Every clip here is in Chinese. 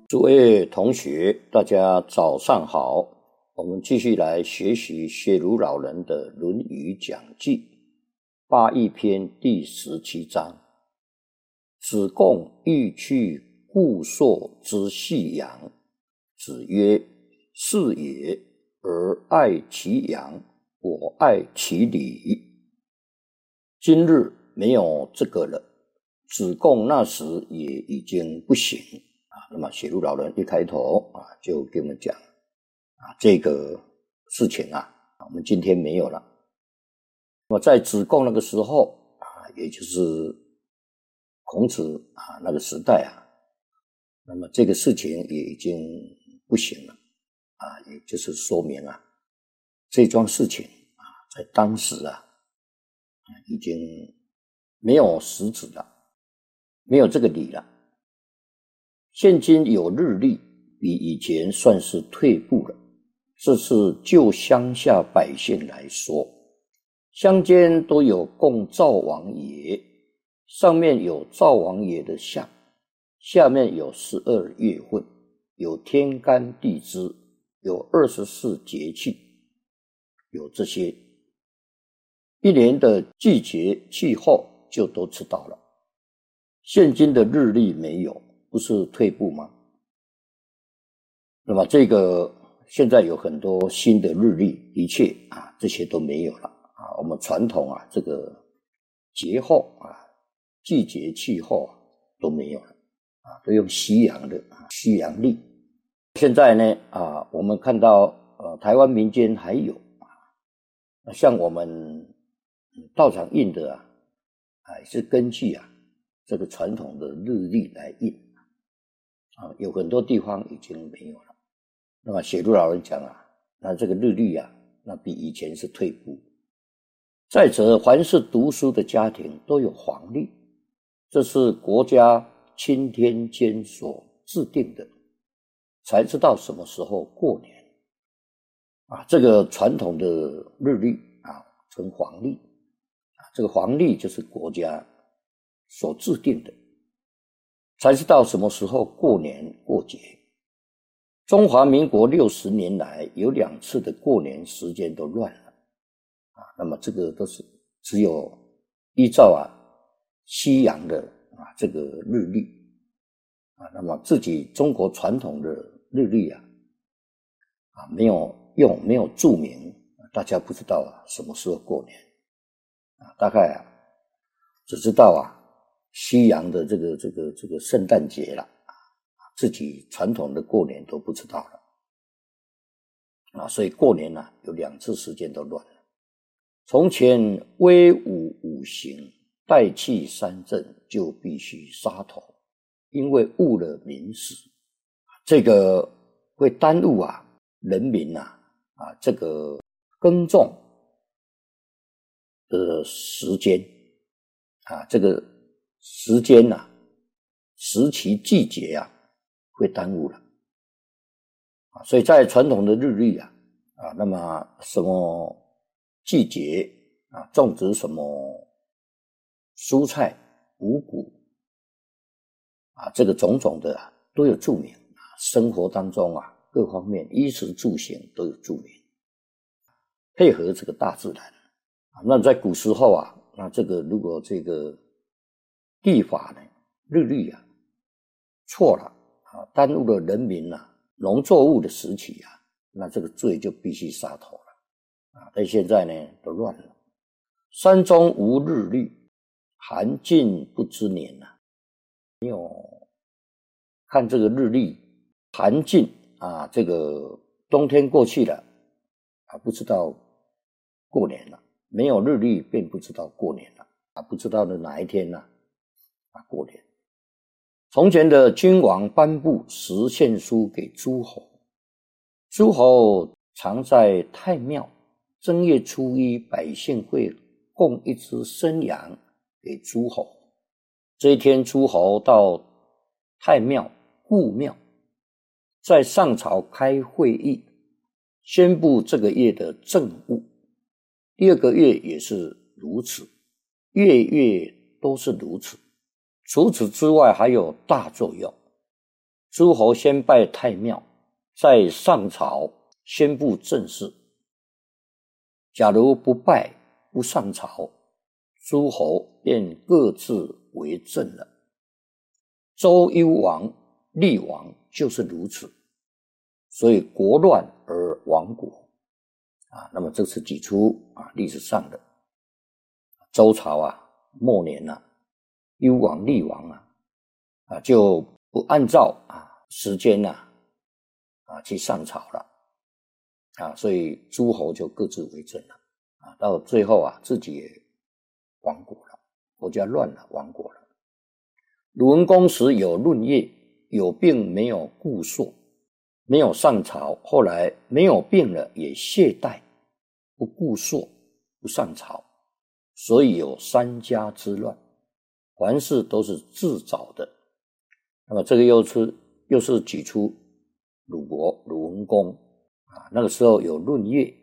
诸位同学，大家早上好。我们继续来学习学儒老人的《论语讲记》八佾篇第17章。子贡欲去固朔之细阳，子曰：是也，而爱其阳，我爱其理。今日没有这个了，子贡那时也已经不行。那么学儒老人一开头就给我们讲这个事情我们今天没有了。那么在子贡那个时候也就是孔子那个时代那么这个事情也已经不行了也就是说明这桩事情在当时已经没有实质了，没有这个理了。现今有日历，比以前算是退步了。这是就乡下百姓来说，乡间都有供灶王爷，上面有灶王爷的像，下面有12月份，有天干地支，有24节气，有这些一年的季节气候就都知道了。现今的日历没有，不是退步吗？那么这个现在有很多新的日历，的确这些都没有了我们传统这个节候季节气候都没有了都用西洋的西洋历。现在呢我们看到台湾民间还有像我们道场印的也是根据这个传统的日历来印有很多地方已经没有了。那么学儒老人讲那这个日历那比以前是退步。再者，凡是读书的家庭都有黄历，这是国家钦天监所制定的，才知道什么时候过年这个传统的日历称黄历这个黄历就是国家所制定的，才知道什么时候过年过节。中华民国60年来有2次的过年时间都乱了那么这个都是只有依照西洋的这个日历那么自己中国传统的日历没有用，没有注明，大家不知道什么时候过年大概只知道西洋的这个圣诞节了自己传统的过年都不知道了所以过年有2次时间都乱了。从前威武5行，代气3政就必须杀头，因为误了民时，这个会耽误人民这个耕种的时间这个时间时期季节会耽误了所以在传统的日历那么什么季节种植什么蔬菜五谷这个种种的都有注明生活当中各方面衣食住行都有注明，配合这个大自然那在古时候那这个如果这个历法呢日历错了耽误了人民农作物的时期那这个罪就必须杀头了但现在呢都乱了。山中无日历，寒尽不知年没有看这个日历，寒尽这个冬天过去了不知道过年了，没有日历便不知道过年了不知道的哪一天过年。从前的君王颁布10献书给诸侯，诸侯常在太庙，正月初1百姓会供一只生羊给诸侯。这一天诸侯到太庙故庙，在上朝开会议，宣布这个月的政务。第2个月也是如此，月月都是如此。除此之外还有大作用， 诸侯先拜太庙，再上朝宣布政事。假如不拜不上朝，诸侯便各自为政了。周幽王、厉王就是如此，所以国乱而亡国那么这是举出历史上的周朝末年幽王、厉王就不按照时间去上朝了所以诸侯就各自为政了到最后自己也亡国了，国家乱了，亡国了。鲁文公时有论业，有病没有顾朔，没有上朝，后来没有病了也懈怠，不顾朔，不上朝，所以有三家之乱，凡事都是自找的。那么这个又是举出鲁国鲁文公那个时候有论业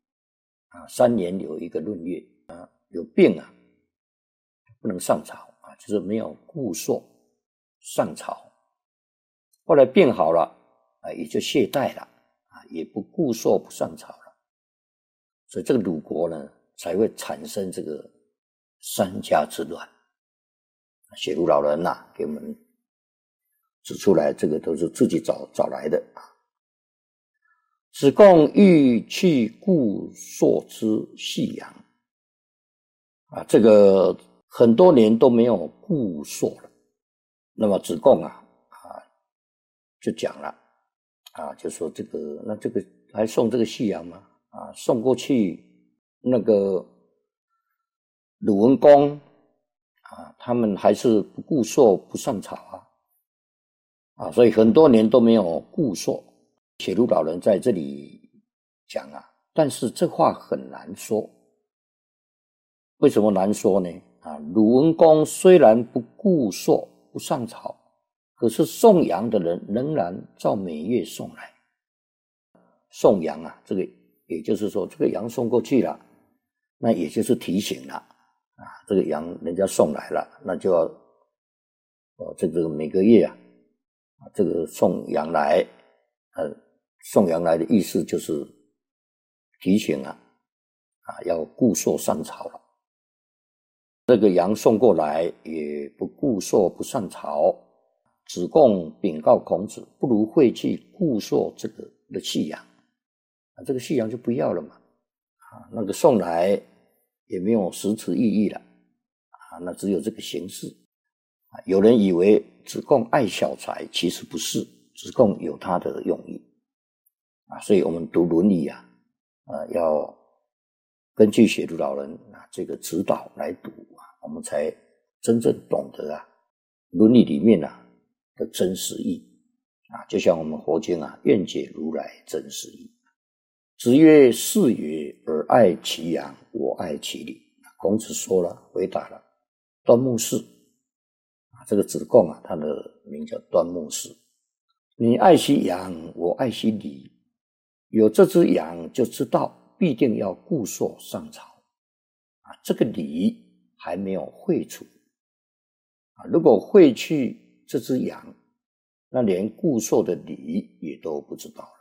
3年有一个论业有病不能上朝就是没有顾朔上朝，后来病好了也就懈怠了也不顾朔不上朝了，所以这个鲁国呢才会产生这个三家之乱。写鲁老人给我们指出来，这个都是自己找来的子贡欲去顾朔之细阳这个很多年都没有顾朔了。那么子贡就讲了就说这个还送这个细阳吗送过去那个鲁文公他们还是不顾朔不上朝所以很多年都没有顾朔。写鲁老人在这里讲但是这话很难说。为什么难说呢鲁文公虽然不顾朔不上朝，可是送羊的人仍然照每月送来。送羊这个也就是说这个羊送过去了，那也就是提醒了这个羊人家送来了，那就要这个每个月这个送羊来送羊来的意思就是提醒要顾朔上朝了。这个羊送过来也不顾朔不上朝，子贡禀告孔子，不如废弃顾朔这个的细羊这个细羊就不要了嘛那个送来也没有实质意义了那只有这个形式有人以为子贡爱小财，其实不是，子贡有他的用意所以我们读伦理要根据写鲁老人这个指导来读我们才真正懂得伦理里面的真实意就像我们佛经愿解如来真实意。子曰：是曰，尔爱其羊，我爱其礼。孔子说了，回答了。端木氏这个子贡他的名叫端木氏。你爱惜羊，我爱惜礼，有这只羊就知道必定要顾朔上朝这个礼还没有废除如果废去这只羊，那连顾朔的礼也都不知道了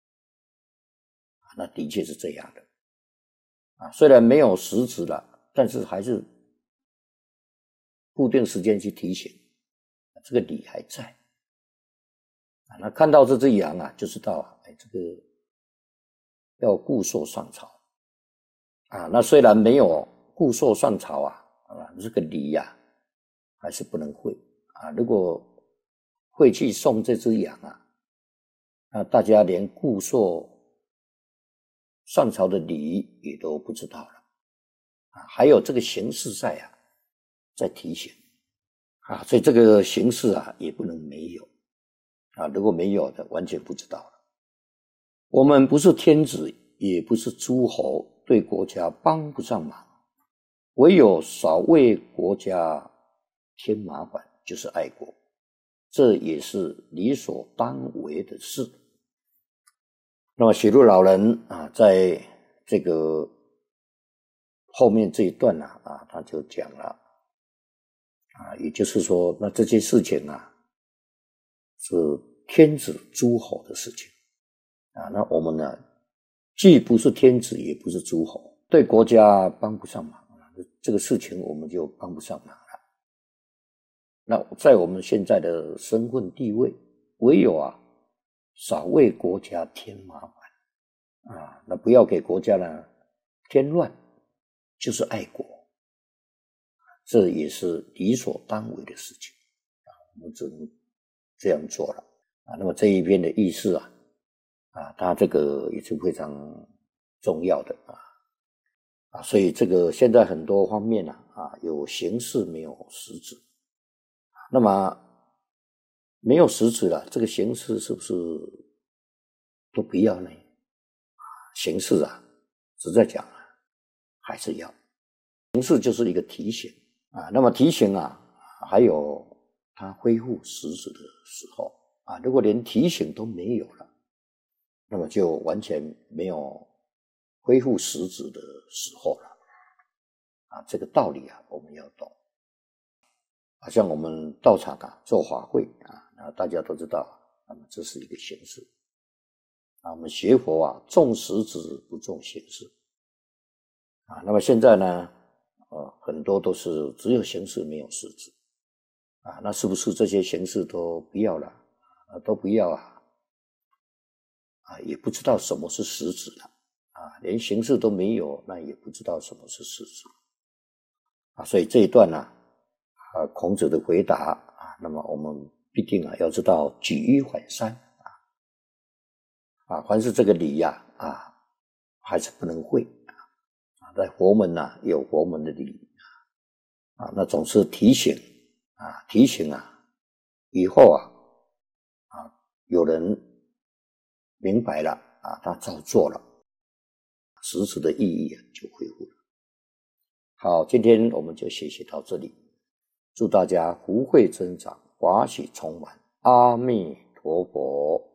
那的确是这样的虽然没有实质了，但是还是固定时间去提醒这个礼还在那看到这只羊就知道这个要顾朔上朝那虽然没有顾朔上朝这个礼还是不能废如果废去送这只羊那大家连顾朔上朝的礼也都不知道了还有这个形式在提醒所以这个形式也不能没有如果没有的完全不知道了。我们不是天子，也不是诸侯，对国家帮不上忙，唯有少为国家添麻烦，就是爱国，这也是理所当为的事。那么写鲁老人在这个后面这一段他就讲了也就是说，那这件事情是天子诸侯的事情啊。那我们呢，既不是天子，也不是诸侯，对国家帮不上忙这个事情我们就帮不上忙了。那在我们现在的身份地位，唯有少为国家添麻烦啊，那不要给国家呢添乱，就是爱国，这也是理所当为的事情啊，我们只能这样做了啊。那么这一篇的意思它这个也是非常重要的所以这个现在很多方面有形式没有实质，那么没有实质了，这个形式是不是都不要呢？形式实在讲还是要，形式就是一个提醒那么提醒还有它恢复实质的时候如果连提醒都没有了，那么就完全没有恢复实质的时候了这个道理我们要懂。像我们道场做法会大家都知道那么这是一个形式我们学佛重实质不重形式那么现在呢很多都是只有形式没有实质那是不是这些形式都不要了都不要也不知道什么是实质了连形式都没有，那也不知道什么是实质所以这一段孔子的回答那么我们必定要知道举一反三凡是这个礼还是不能废在佛门有佛门的礼那总是提醒提醒以后有人明白了他照做了，实质的意义就恢复了。好，今天我们就学习到这里，祝大家福慧增长，法喜充满，阿弥陀佛。